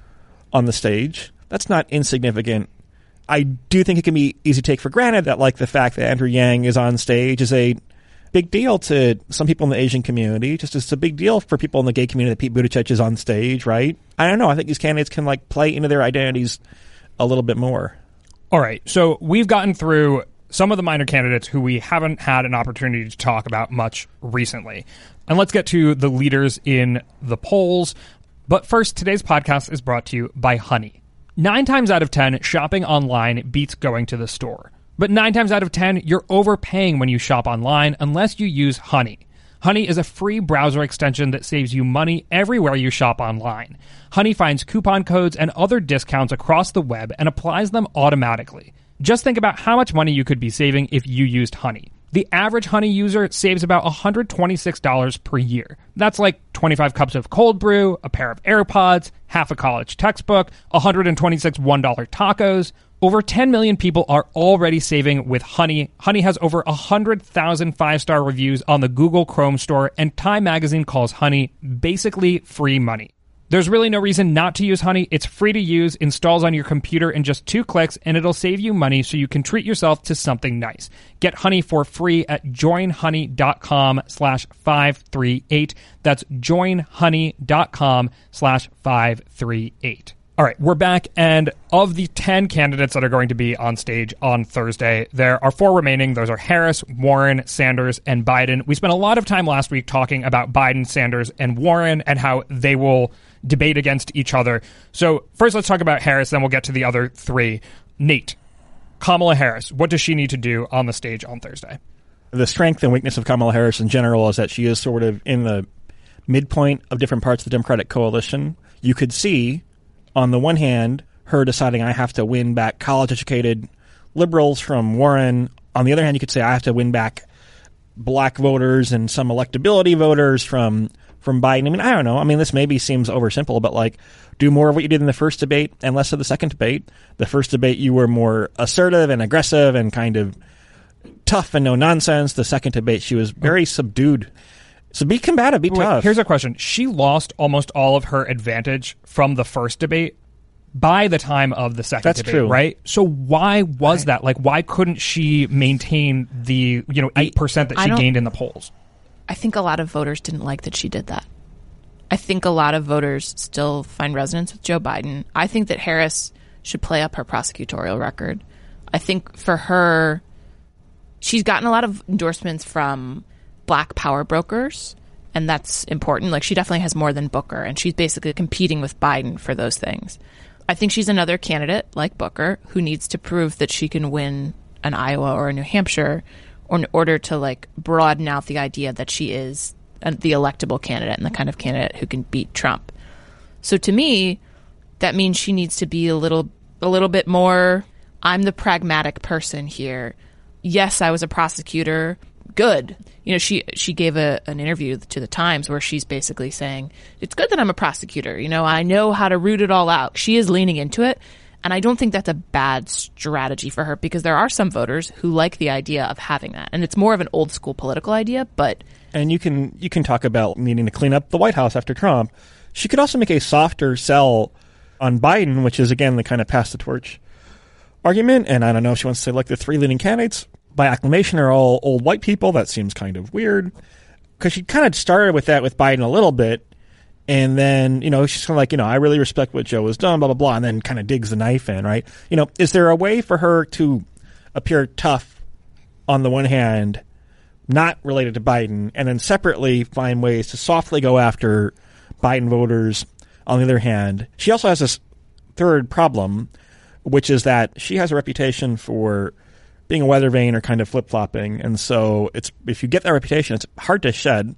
on the stage. That's not insignificant. I do think it can be easy to take for granted that, like, the fact that Andrew Yang is on stage is a big deal to some people in the Asian community. Just as it's a big deal for people in the gay community that Pete Buttigieg is on stage, right? I don't know. I think these candidates can like play into their identities a little bit more. All right. So we've gotten through some of the minor candidates who we haven't had an opportunity to talk about much recently. And let's get to the leaders in the polls. But first, today's podcast is brought to you by Honey. Nine times out of ten, shopping online beats going to the store. But nine times out of ten, you're overpaying when you shop online unless you use Honey. Honey is a free browser extension that saves you money everywhere you shop online. Honey finds coupon codes and other discounts across the web and applies them automatically. Just think about how much money you could be saving if you used Honey. The average Honey user saves about one hundred twenty-six dollars per year. That's like twenty-five cups of cold brew, a pair of AirPods, half a college textbook, one hundred twenty-six one dollar tacos. Over ten million people are already saving with Honey. Honey has over one hundred thousand five-star reviews on the Google Chrome store, and Time Magazine calls Honey basically free money. There's really no reason not to use Honey. It's free to use, installs on your computer in just two clicks, and it'll save you money so you can treat yourself to something nice. Get Honey for free at joinhoney.com slash 538. That's joinhoney.com slash 538. All right, we're back, and of the ten candidates that are going to be on stage on Thursday, there are four remaining. Those are Harris, Warren, Sanders, and Biden. We spent a lot of time last week talking about Biden, Sanders, and Warren and how they will debate against each other. So first, let's talk about Harris, then we'll get to the other three. Nate, Kamala Harris, what does she need to do on the stage on Thursday? The strength and weakness of Kamala Harris in general is that she is sort of in the midpoint of different parts of the Democratic coalition. You could see, on the one hand, her deciding I have to win back college-educated liberals from Warren. On the other hand, you could say I have to win back black voters and some electability voters from from Biden. I mean, I don't know. I mean, this maybe seems oversimple, but like, do more of what you did in the first debate and less of the second debate. The first debate, you were more assertive and aggressive and kind of tough and no nonsense. The second debate, she was very subdued. So be combative, be Wait, tough. Here's a question. She lost almost all of her advantage from the first debate by the time of the second That's debate, true. right? So why was that? Like, why couldn't she maintain the, you know, eight percent that I she don't- gained in the polls? I think a lot of voters didn't like that she did that. I think a lot of voters still find resonance with Joe Biden. I think that Harris should play up her prosecutorial record. I think for her, she's gotten a lot of endorsements from black power brokers, and that's important. Like, she definitely has more than Booker, and she's basically competing with Biden for those things. I think she's another candidate, like Booker, who needs to prove that she can win an Iowa or a New Hampshire or in order to, like, broaden out the idea that she is a, the electable candidate and the kind of candidate who can beat Trump. So to me, that means she needs to be a little a little bit more, I'm the pragmatic person here. Yes, I was a prosecutor. Good. You know, she she gave a, an interview to the Times where she's basically saying, it's good that I'm a prosecutor. You know, I know how to root it all out. She is leaning into it. And I don't think that's a bad strategy for her, because there are some voters who like the idea of having that. And it's more of an old school political idea, but... And you can you can talk about needing to clean up the White House after Trump. She could also make a softer sell on Biden, which is, again, the kind of pass the torch argument. And I don't know if she wants to say, like, the three leading candidates by acclamation are all old white people. That seems kind of weird. Because she kind of started with that with Biden a little bit. And then, you know, she's kind of like, you know, I really respect what Joe has done, blah, blah, blah, and then kind of digs the knife in, right? You know, is there a way for her to appear tough on the one hand, not related to Biden, and then separately find ways to softly go after Biden voters on the other hand? She also has this third problem, which is that she has a reputation for being a weather vane or kind of flip-flopping. And so it's if you get that reputation, it's hard to shed.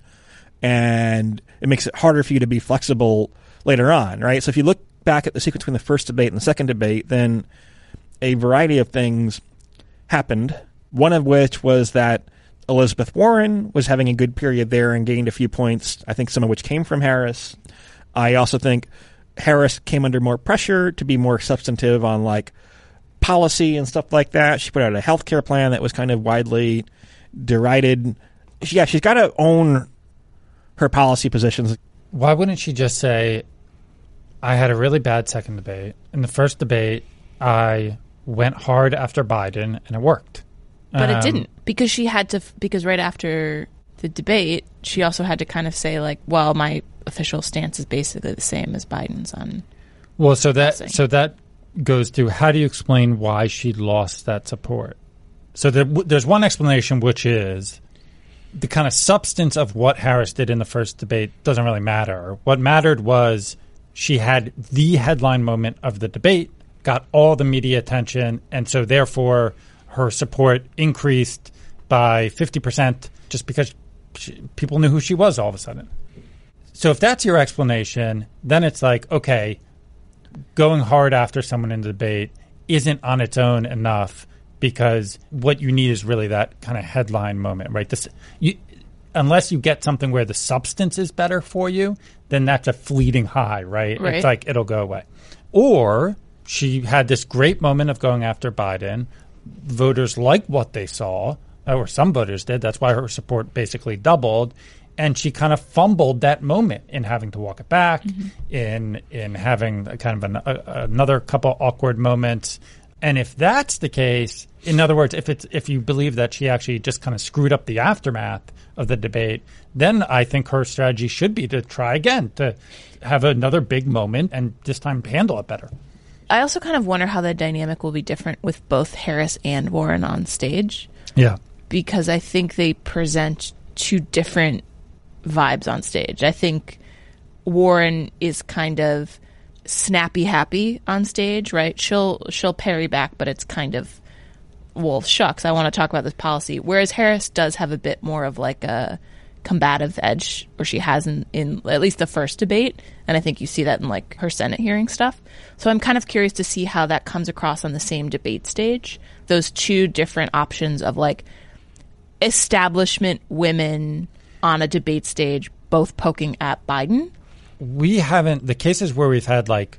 And it makes it harder for you to be flexible later on, right? So if you look back at the sequence between the first debate and the second debate, then a variety of things happened, one of which was that Elizabeth Warren was having a good period there and gained a few points, I think some of which came from Harris. I also think Harris came under more pressure to be more substantive on, like, policy and stuff like that. She put out a health care plan that was kind of widely derided. Yeah, she's got to own her policy positions. Why wouldn't she just say, I had a really bad second debate. In the first debate, I went hard after Biden, and it worked. But Um, it didn't, because she had to, because right after the debate, she also had to kind of say, like, well, my official stance is basically the same as Biden's on. Well, so that Housing. so that goes to, how do you explain why she lost that support? So there, there's one explanation, which is the kind of substance of what Harris did in the first debate doesn't really matter. What mattered was she had the headline moment of the debate, got all the media attention, and so therefore her support increased by fifty percent just because she, people knew who she was all of a sudden. So if that's your explanation, then it's like, okay, going hard after someone in the debate isn't on its own enough, because what you need is really that kind of headline moment, right? This, you, unless you get something where the substance is better for you, then that's a fleeting high, right? Right. It's like it'll go away. Or she had this great moment of going after Biden. Voters liked what they saw, or some voters did. That's why her support basically doubled. and she kind of fumbled that moment in having to walk it back, mm-hmm. in in having a kind of an, a, another couple awkward moments. And if that's the case, in other words, if it's if you believe that she actually just kind of screwed up the aftermath of the debate, then I think her strategy should be to try again, to have another big moment and this time handle it better. I also kind of wonder how the dynamic will be different with both Harris and Warren on stage. Yeah. Because I think they present two different vibes on stage. I think Warren is kind of snappy happy on stage, right? She'll she'll parry back, but it's kind of, well, shucks, I want to talk about this policy. Whereas Harris does have a bit more of like a combative edge, or she has in, in at least the first debate, and I think you see that in like her Senate hearing stuff. So I'm kind of curious to see how that comes across on the same debate stage. Those two different options of like establishment women on a debate stage, both poking at Biden. We haven't, the cases where we've had like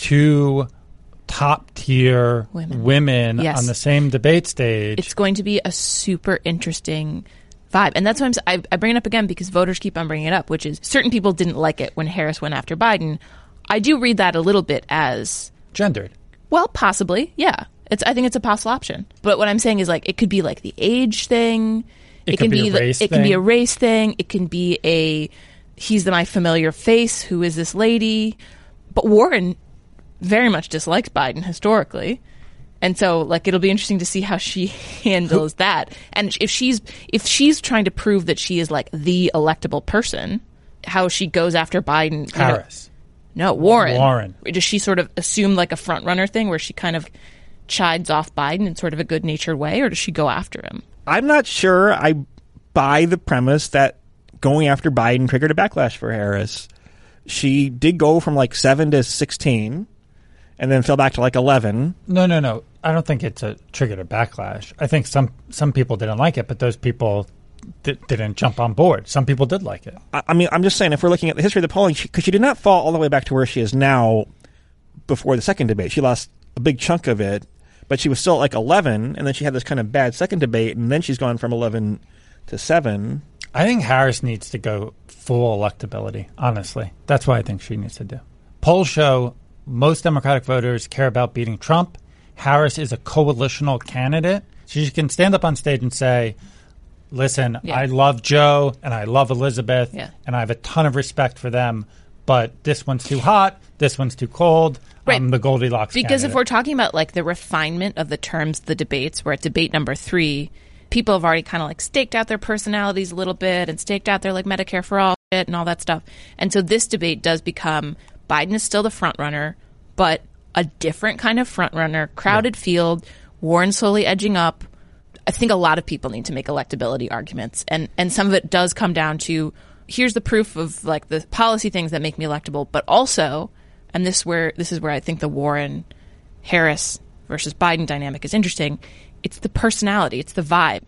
two top tier women, women yes. on the same debate stage. It's going to be a super interesting vibe. And that's why I'm, I, I bring it up again because voters keep on bringing it up, which is certain people didn't like it when Harris went after Biden. I do read that a little bit as gendered. Well, possibly. Yeah. It's, I think it's a possible option. But what I'm saying is like, it could be like the age thing. It, it can can be, be, a the, race it thing. can be a race thing. It can be a, he's the, my familiar face. Who is this lady? But Warren very much dislikes Biden historically. And so like it'll be interesting to see how she handles that. And if she's if she's trying to prove that she is like the electable person, how she goes after Biden. Harris. You know, no, Warren. Warren. Does she sort of assume like a front runner thing where she kind of chides off Biden in sort of a good natured way, or does she go after him? I'm not sure I buy the premise that going after Biden triggered a backlash for Harris. She did go from like seven to sixteen and then fell back to like eleven. No, no, no. I don't think it's a triggered a backlash. I think some some people didn't like it, but those people di- didn't jump on board. Some people did like it. I, I mean, I'm just saying, if we're looking at the history of the polling, because she, she did not fall all the way back to where she is now before the second debate. She lost a big chunk of it, but she was still at like eleven, and then she had this kind of bad second debate, and then she's gone from eleven to seven. I think Harris needs to go full electability, honestly. That's what I think she needs to do. Polls show most Democratic voters care about beating Trump. Harris is a coalitional candidate. So she can stand up on stage and say, listen, yeah. I love Joe and I love Elizabeth yeah. and I have a ton of respect for them, but this one's too hot, this one's too cold. Right. I'm the Goldilocks Because candidate. if we're talking about like the refinement of the terms, the debates, we're at debate number three, people have already kind of like staked out their personalities a little bit and staked out their like Medicare for all shit and all that stuff. And so this debate does become Biden is still the front runner, but a different kind of front runner, crowded yeah. field, Warren slowly edging up. I think a lot of people need to make electability arguments. And, and some of it does come down to here's the proof of like the policy things that make me electable, but also, and this where this is where I think the Warren Harris versus Biden dynamic is interesting. It's the personality. It's the vibe.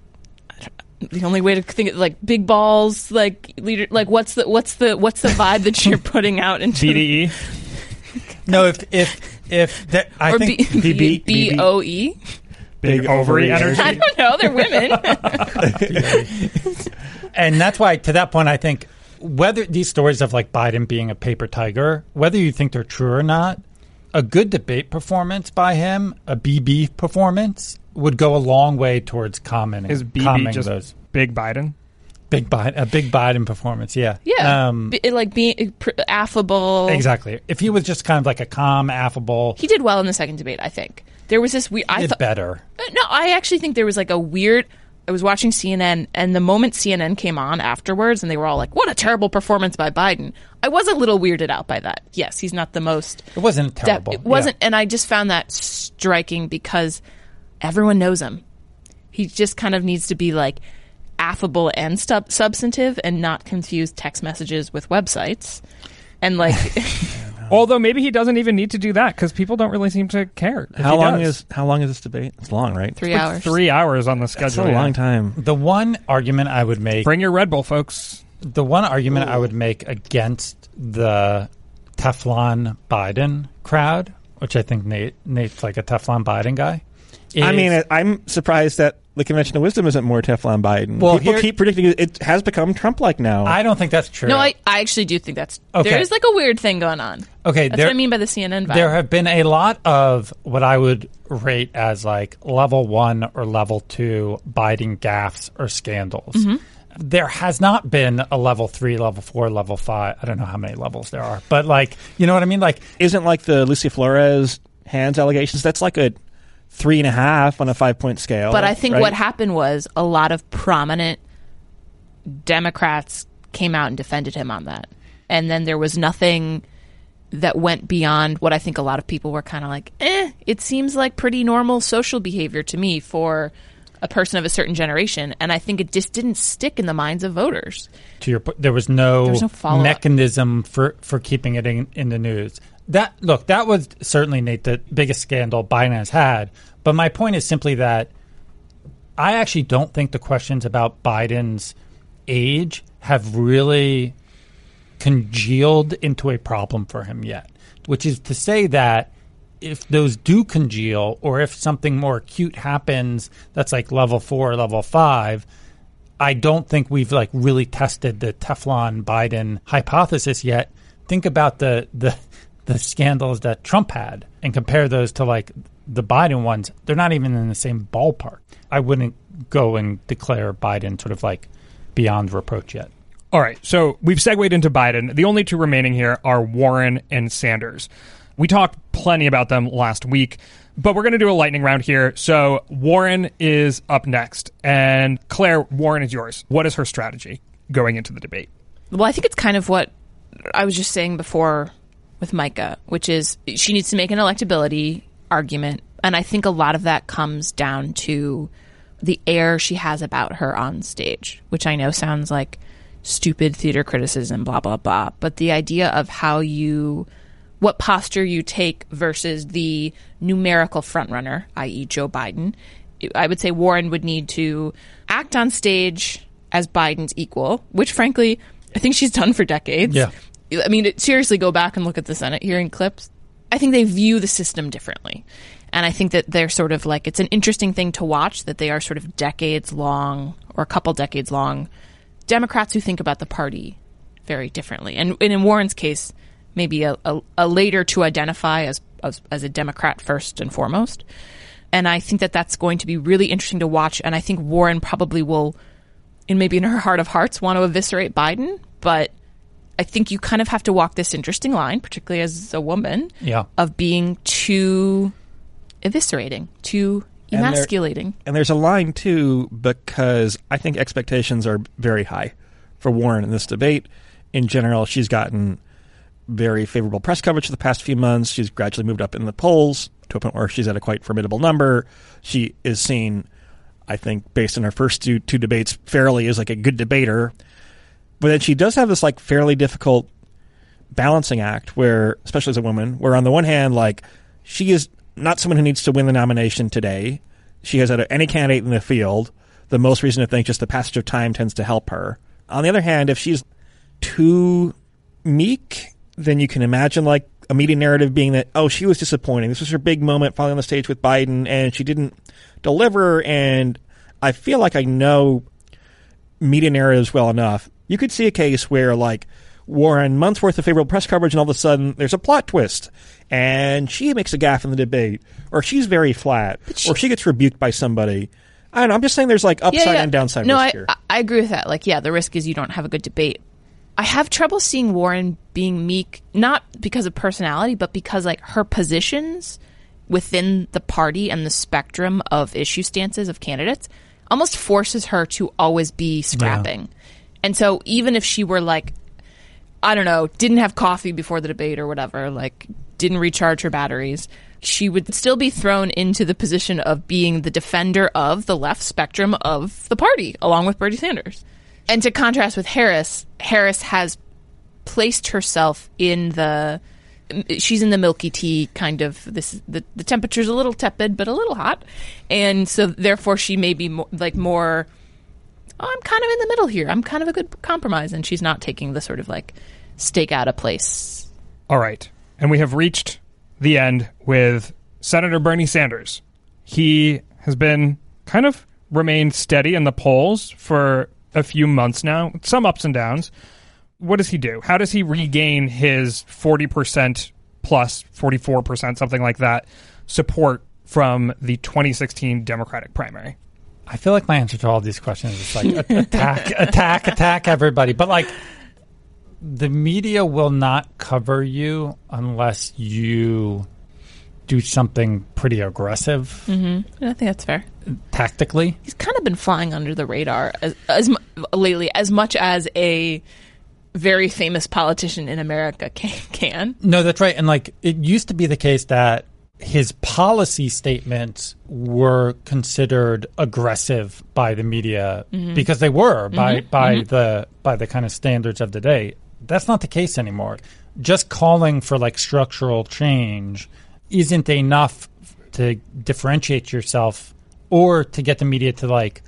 The only way to think of like big balls, like leader, like what's the what's the what's the vibe that you're putting out into B D E? No, if if if the, I or think B, B, B O E. Big, Big ovary energy. I don't know. They're women. And that's why, to that point, I think whether these stories of like Biden being a paper tiger, whether you think they're true or not, a good debate performance by him, a B B performance, would go a long way towards commenting. Is B B calming just those. Big Biden? Big Biden, a big Biden performance, yeah. Yeah. Um, B- like being affable. Exactly. If he was just kind of like a calm, affable. He did well in the second debate, I think. There was this weird. He I did thought better. No, I actually think there was like a weird. I was watching C N N, and the moment C N N came on afterwards, and they were all like, "What a terrible performance by Biden." I was a little weirded out by that. Yes, he's not the most. It wasn't terrible. De- it wasn't, yeah. and I just found that striking because everyone knows him. He just kind of needs to be like affable and sub- substantive, and not confuse text messages with websites, and like. Although maybe he doesn't even need to do that because people don't really seem to care. How long is how long is this debate? It's long, right? Three like hours. Three hours on the schedule. That's a yeah. long time. The one argument I would make. Bring your Red Bull, folks. The one argument Ooh. I would make against the Teflon Biden crowd, which I think Nate Nate's like a Teflon Biden guy. I mean, I'm surprised that the conventional wisdom isn't more Teflon Biden. Well, People here- keep predicting it, it has become Trump-like now. I don't think that's true. No, I, I actually do think that's Okay. there is like a weird thing going on. Okay, That's there- what I mean by the C N N vibe. There have been a lot of what I would rate as like level one or level two Biden gaffes or scandals. Mm-hmm. There has not been a level three, level four, level five. I don't know how many levels there are, but like, you know what I mean? Like, Isn't like the Lucy Flores hands allegations, that's like a three and a half on a five-point scale. But I think right? what happened was a lot of prominent Democrats came out and defended him on that. And then there was nothing that went beyond what I think a lot of people were kind of like, eh, it seems like pretty normal social behavior to me for a person of a certain generation. And I think it just didn't stick in the minds of voters. to your point, there was no, There was no follow-up. mechanism for, for keeping it in, in the news. That look, that was certainly, Nate, the biggest scandal Biden has had. But my point is simply that I actually don't think the questions about Biden's age have really congealed into a problem for him yet, which is to say that if those do congeal, or if something more acute happens that's like level four or level five, I don't think we've like really tested the Teflon Biden hypothesis yet. Think about the the the scandals that Trump had and compare those to like the Biden ones. They're not even in the same ballpark. I wouldn't go and declare Biden sort of like beyond reproach yet. All right, so we've segued into Biden. The only two remaining here are Warren and Sanders. We talked plenty about them last week, but we're going to do a lightning round here. So Warren is up next. And Claire, Warren is yours. What is her strategy going into the debate? Well, I think it's kind of what I was just saying before with Micah, which is she needs to make an electability argument. And I think a lot of that comes down to the air she has about her on stage, which I know sounds like stupid theater criticism, blah, blah, blah. But the idea of how you, what posture you take versus the numerical frontrunner, that is. Joe Biden, I would say Warren would need to act on stage as Biden's equal, which frankly, I think she's done for decades. Yeah. I mean, it, seriously, go back and look at the Senate hearing clips. I think they view the system differently. And I think that they're sort of like, it's an interesting thing to watch that they are sort of decades long or a couple decades long Democrats who think about the party very differently. And, and in Warren's case, maybe a, a, a later to identify as, as as a Democrat first and foremost. And I think that that's going to be really interesting to watch. And I think Warren probably will, and maybe in her heart of hearts, want to eviscerate Biden. But I think you kind of have to walk this interesting line, particularly as a woman, Yeah. of being too eviscerating, too And there- emasculating. And there's a line, too, because I think expectations are very high for Warren in this debate. In general, she's gotten very favorable press coverage for the past few months. She's gradually moved up in the polls to a point where she's at a quite formidable number. She is seen, I think, based on her first two, two debates, fairly as like a good debater. But then she does have this like fairly difficult balancing act where, especially as a woman, where on the one hand, like she is not someone who needs to win the nomination today. She has, out of any candidate in the field, the most reason to think just the passage of time tends to help her. On the other hand, if she's too meek, then you can imagine like a media narrative being that, oh, she was disappointing. This was her big moment finally on the stage with Biden, and she didn't deliver. And I feel like I know media narratives well enough. You could see a case where like Warren, months worth of favorable press coverage, and all of a sudden there's a plot twist, and she makes a gaffe in the debate, or she's very flat, she- or she gets rebuked by somebody. I don't know. I'm just saying there's like upside and downside no, risk I, here. I I agree with that. Like, yeah, the risk is you don't have a good debate. I have trouble seeing Warren being meek, not because of personality, but because like her positions within the party and the spectrum of issue stances of candidates almost forces her to always be scrapping. Yeah. And so even if she were like, I don't know, didn't have coffee before the debate or whatever, like didn't recharge her batteries, she would still be thrown into the position of being the defender of the left spectrum of the party, along with Bernie Sanders. And to contrast with Harris, Harris has placed herself in the, she's in the milky tea kind of, this, the, the temperature's a little tepid, but a little hot. And so therefore she may be more, like more, oh, I'm kind of in the middle here. I'm kind of a good compromise. And she's not taking the sort of like stake out a place. All right. And we have reached the end with Senator Bernie Sanders. He has been kind of remained steady in the polls for a few months now, some ups and downs. What does he do? How does he regain his forty percent plus, forty-four percent, something like that, support from the twenty sixteen Democratic primary? I feel like my answer to all these questions is like attack, attack, attack everybody. But like the media will not cover you unless you do something pretty aggressive. Mm-hmm. I think that's fair. Tactically. He's kind of been flying under the radar as, as lately, as much as a very famous politician in America can, can. No, that's right. And like it used to be the case that his policy statements were considered aggressive by the media mm-hmm. because they were by mm-hmm. by mm-hmm. the by the kind of standards of the day. That's not the case anymore. Just calling for like structural change isn't enough to differentiate yourself or to get the media to like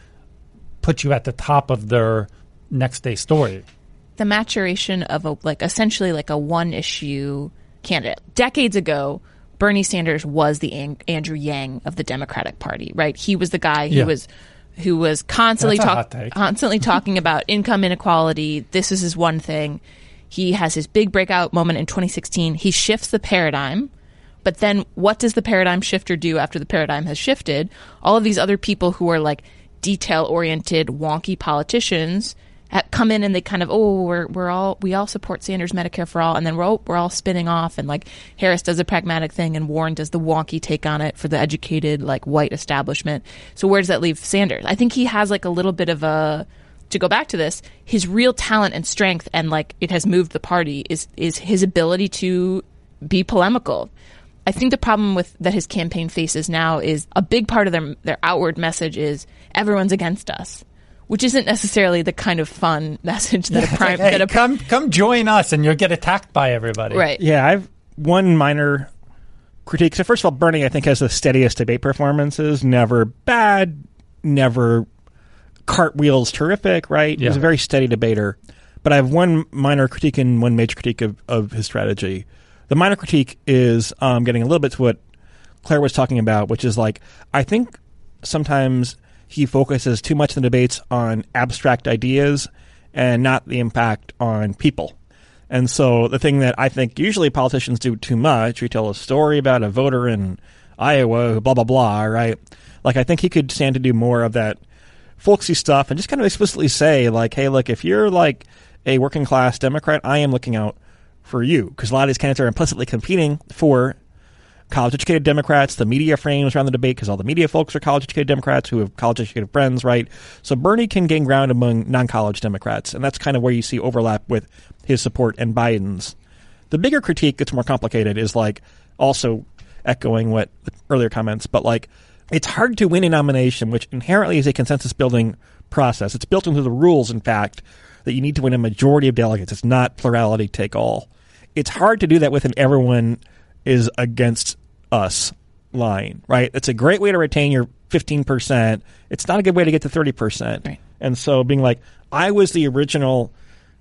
put you at the top of their next day story. The maturation of a like essentially like a one issue candidate. Decades ago, Bernie Sanders was the An- Andrew Yang of the Democratic Party, right? He was the guy who yeah. was who was constantly talk- constantly talking about income inequality. This is his one thing. He has his big breakout moment in twenty sixteen. He shifts the paradigm. But then what does the paradigm shifter do after the paradigm has shifted? All of these other people who are like detail-oriented, wonky politicians come in and they kind of, oh, we're we're all we all support Sanders Medicare for all, and then we're all, we're all spinning off, and like Harris does a pragmatic thing, and Warren does the wonky take on it for the educated like white establishment. So where does that leave Sanders? I think he has like a little bit of a, to go back to this, his real talent and strength, and like it has moved the party is is his ability to be polemical. I think the problem with that his campaign faces now is a big part of their their outward message is everyone's against us, which isn't necessarily the kind of fun message that yeah, a prime. Like, hey, that a, come come join us, and you'll get attacked by everybody. Right? Yeah, I've one minor critique. So first of all, Bernie, I think, has the steadiest debate performances. Never bad, never cartwheels terrific. Right? Yeah. He's a very steady debater. But I have one minor critique and one major critique of, of his strategy. The minor critique is um, getting a little bit to what Claire was talking about, which is like, I think sometimes he focuses too much in the debates on abstract ideas and not the impact on people. And so the thing that I think usually politicians do too much, we tell a story about a voter in Iowa, blah, blah, blah, right? Like, I think he could stand to do more of that folksy stuff and just kind of explicitly say, like, hey, look, if you're like a working class Democrat, I am looking out for you, because a lot of these candidates are implicitly competing for college-educated Democrats. The media frames around the debate, because all the media folks are college-educated Democrats who have college-educated friends, right? So Bernie can gain ground among non-college Democrats, and that's kind of where you see overlap with his support and Biden's. The bigger critique that's more complicated is like also echoing what earlier comments, but like it's hard to win a nomination, which inherently is a consensus-building process. It's built into the rules, in fact, that you need to win a majority of delegates. It's not plurality take all. It's hard to do that with an everyone is against us line, right? It's a great way to retain your fifteen percent. It's not a good way to get to thirty percent. Right. And so being like, I was the original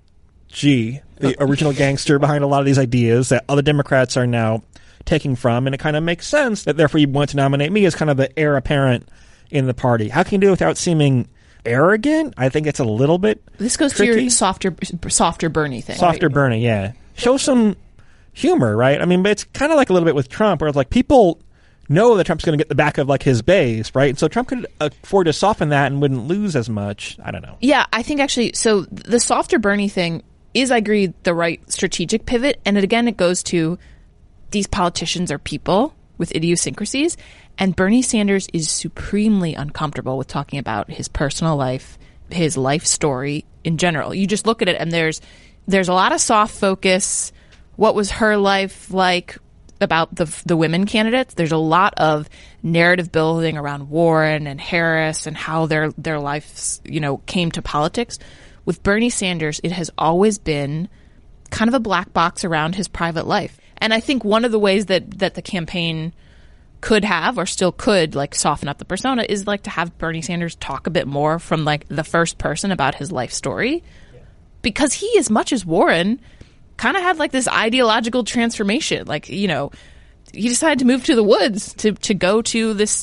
G, the original gangster behind a lot of these ideas that other Democrats are now taking from, and it kind of makes sense that therefore you want to nominate me as kind of the heir apparent in the party. How can you do it without seeming arrogant? I think it's a little bit This goes tricky. to your softer softer Bernie thing. Softer right? Bernie, yeah. Show some humor, right? I mean, but it's kind of like a little bit with Trump, where it's like people know that Trump's going to get the back of like his base, right? And so Trump could afford to soften that and wouldn't lose as much. I don't know. Yeah, I think actually, so the softer Bernie thing is, I agree, the right strategic pivot. And it, again, it goes to these politicians are people with idiosyncrasies. And Bernie Sanders is supremely uncomfortable with talking about his personal life, his life story in general. You just look at it and there's there's a lot of soft focus. What was her life like about the the women candidates? There's a lot of narrative building around Warren and Harris and how their their lives, you know, came to politics. With Bernie Sanders, it has always been kind of a black box around his private life. And I think one of the ways that, that the campaign could have, or still could, like soften up the persona is like to have Bernie Sanders talk a bit more from like the first person about his life story. Yeah. Because he, as much as Warren, kind of had like this ideological transformation. Like, you know, he decided to move to the woods to, to go to this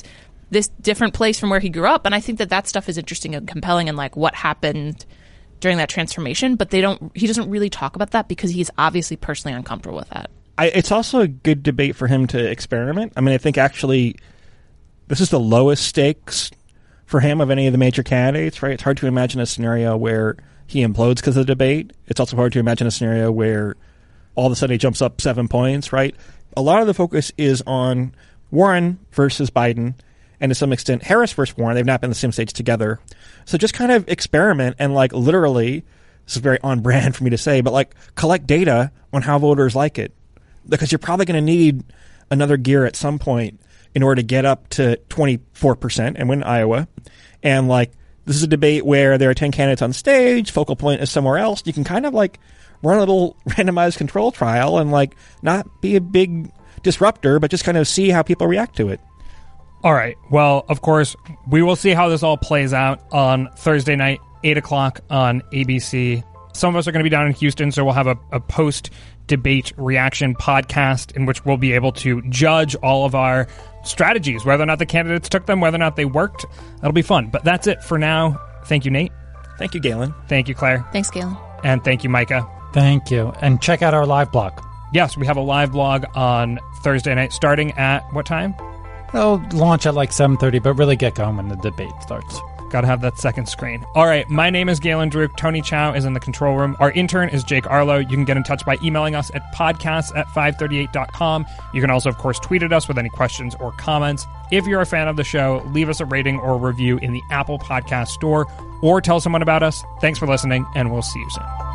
this different place from where he grew up. And I think that that stuff is interesting and compelling and like what happened during that transformation. But they don't. He doesn't really talk about that because he's obviously personally uncomfortable with that. I, it's also a good debate for him to experiment. I mean, I think actually this is the lowest stakes for him of any of the major candidates, right? It's hard to imagine a scenario where he implodes because of the debate. It's also hard to imagine a scenario where all of a sudden he jumps up seven points, right? A lot of the focus is on Warren versus Biden, and to some extent Harris versus Warren. They've not been on the same stage together. So just kind of experiment and like literally, this is very on brand for me to say, but like collect data on how voters like it. Because you're probably going to need another gear at some point in order to get up to twenty-four percent and win Iowa. And like, this is a debate where there are ten candidates on stage, focal point is somewhere else. You can kind of like run a little randomized control trial and like not be a big disruptor, but just kind of see how people react to it. All right. Well, of course, we will see how this all plays out on Thursday night, eight o'clock on A B C. Some of us are going to be down in Houston, so we'll have a, a post-debate reaction podcast in which we'll be able to judge all of our strategies, whether or not the candidates took them, whether or not they worked. That'll be fun. But that's it for now. Thank you, Nate. Thank you, Galen. Thank you, Claire. Thanks, Galen. And thank you, Micah. Thank you. And check out our live blog. Yes, we have a live blog on Thursday night starting at what time? It'll launch at like seven thirty, but really get going when the debate starts. Got to have that second screen. All right, my name is Galen Druk. Tony Chow is in the control room. Our intern is Jake Arlo. You can get in touch by emailing us at podcasts at five thirty-eight dot com. You can also, of course, tweet at us with any questions or comments. If you're a fan of the show, leave us a rating or review in the Apple Podcast Store or tell someone about us. Thanks for listening, and we'll see you soon.